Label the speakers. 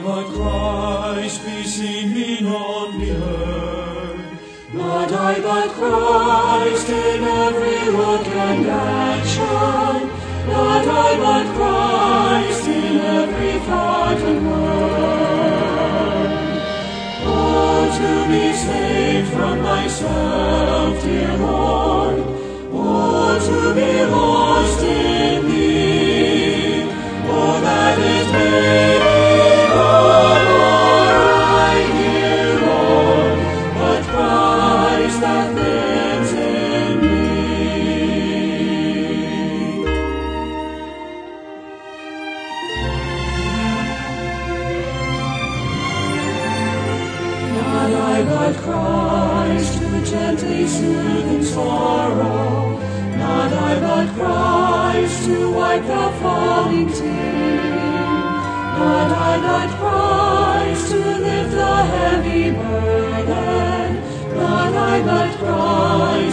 Speaker 1: but Christ be seen on the earth. Not I, but Christ in every look and action. Not I, but Christ in every thought and word. Oh, to be saved from myself, dear Lord. Oh, to be lost in Thee. Oh, that is maybe all I hear, Lord, but Christ that lives in me. Not I, but Christ, who gently soothing sorrow. Not I, but Christ, to wipe the falling tear. Not I, but Christ, to lift the heavy burden. Not I, but Christ,